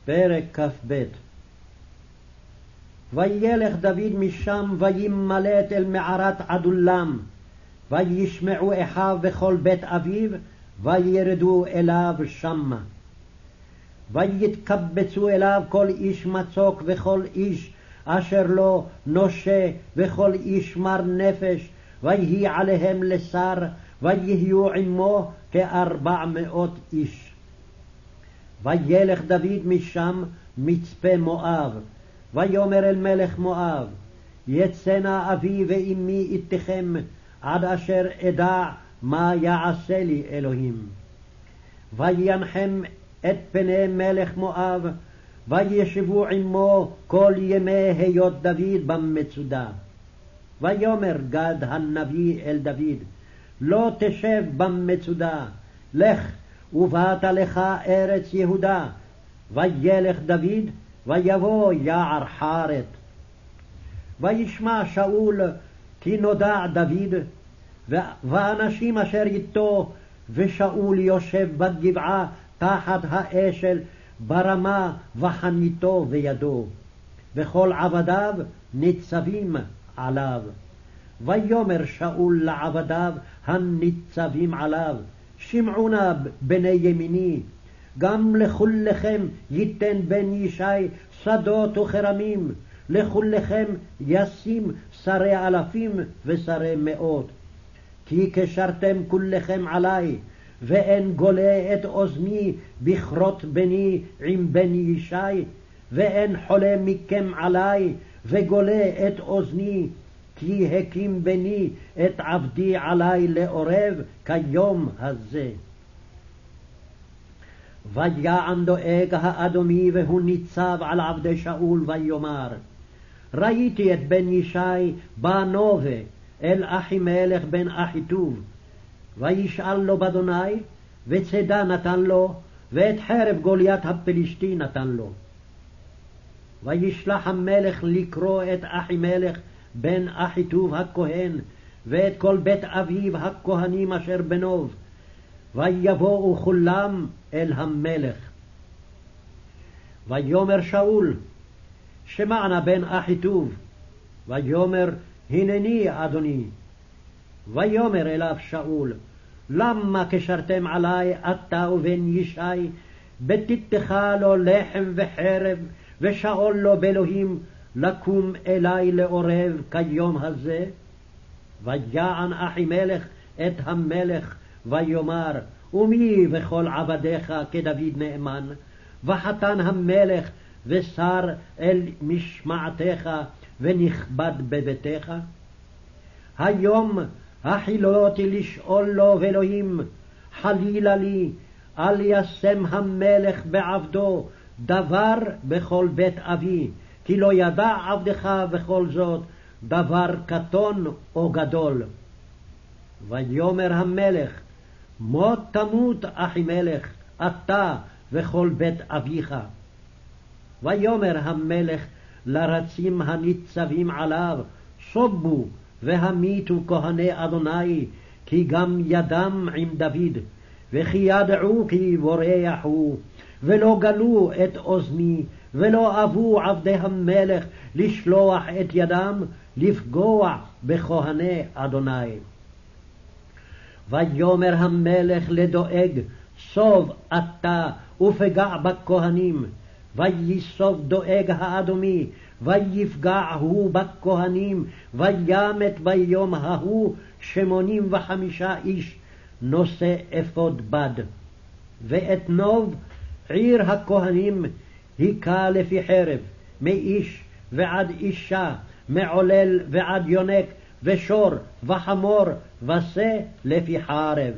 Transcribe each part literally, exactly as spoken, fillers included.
פרק כ"ב. וילך דוד משם וימלט אל מערת עדולם, וישמעו אחיו וכל בית אביו, וירדו אליו שמה. ויתקבצו אליו כל איש מצוק וכל איש אשר לו נושה וכל איש מר נפש, ויהי עליהם לשר, ויהיו עמו כארבע מאות איש. וילך דוד משם מצפה מואב, ויאמר אל מלך מואב, יצאנה אבי ואמי איתכם, עד אשר אדע מה יעשה לי אלוהים. וינחם את פני מלך מואב, וישבו עמו כל ימי היות דוד במצודה. ויאמר גד הנביא אל דוד, לא תשב במצודה, לך ובאת לך ארץ יהודה. וילך דוד ויבוא יער חרת. וישמע שאול כי נודע דוד, ואנשים אשר איתו, ושאול יושב בגבעה תחת האשל ברמה, וחניתו וידו, וכל עבדיו ניצבים עליו. ויאמר שאול לעבדיו הניצבים עליו, שמעו נא בני ימיני, גם לכולכם ייתן בן ישי שדות וכרמים, לכולכם ישים שרי אלפים ושרי מאות. כי קשרתם כולכם עלי, ואין גולה את אוזני בכרות בני עם בן ישי, ואין חולה מכם עלי וגולה את אוזני, כי הקים בני את עבדי עלי לעורב כיום הזה. ויען דואג האדומי והוא ניצב על עבדי שאול ויאמר, ראיתי את בן ישי בא נובה אל אחימלך בן אחיטוב, וישאל לו באדוני, וצדה נתן לו, ואת חרב גוליית הפלישתי נתן לו. וישלח המלך לקרוא את אחימלך בן אחיטוב הכהן, ואת כל בית אביו הכהנים אשר בנוב, ויבואו כולם אל המלך. ויאמר שאול, שמענה בן אחיטוב. ויאמר, הנני אדוני. ויאמר אליו שאול, למה קשרתם עלי אתה ובן ישי, בתיתך לו לחם וחרב, ושאול לו באלוהים לקום אלי לעורב כיום הזה? ויען אחימלך את המלך ויאמר, ומי וכל עבדיך כדוד נאמן, וחתן המלך ושר אל משמעתך ונכבד בביתך? היום החילותי לשאול לו ואלוהים, חלילה לי, אל ישם המלך בעבדו דבר בכל בית אבי, כי לא ידע עבדך בכל זאת דבר קטון או גדול. ויאמר המלך, מות תמות אחימלך, אתה וכל בית אביך. ויאמר המלך לרצים הניצבים עליו, סובו והמיתו כהני אדוני, כי גם ידם עם דוד, וכי ידעו כי בורח הוא, ולא גלו את אוזני, ולא אבו עבדי המלך לשלוח את ידם לפגוע בכהני אדוני. ויאמר המלך לדואג, סוב אתה ופגע בכהנים. ויסוב דואג האדומי, ויפגע הוא בכהנים, וימת ביום ההוא שמונים וחמישה איש נושא אפוד בד. ואת נוב עיר הכהנים היכה לפי חרב, מאיש ועד אישה, מעולל ועד יונק, ושור וחמור ושה לפי חרב.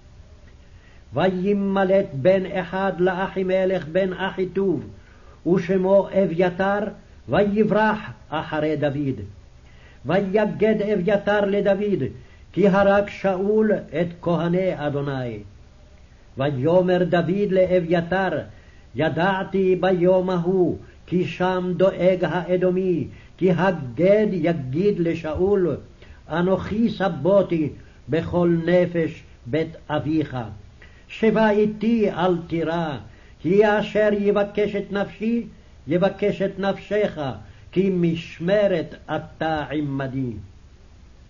וימלט בן אחד לאחימלך בן אחיטוב, ושמו אביתר, ויברח אחרי דוד. ויגד אביתר לדוד, כי הרג שאול את כהני אדוני. ויאמר דוד לאביתר, ידעתי ביום ההוא, כי שם דואג האדומי, כי הגד יגיד לשאול, אנוכי סבותי בכל נפש בית אביך. שבה איתי אל תירא, כי אשר יבקש את נפשי, יבקש את נפשך, כי משמרת אתה עמדי.